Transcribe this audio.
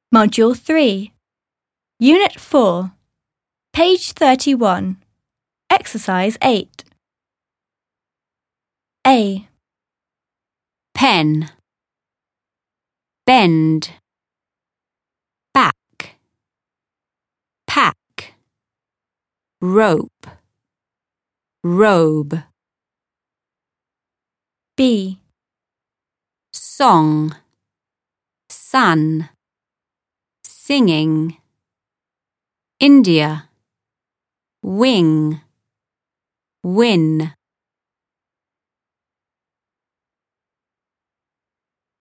Module 3, Unit 4, page 31, Exercise 8. A. Pen, bend, back, pack, rope, robe. B. Song, sun, singing, India, wing, win.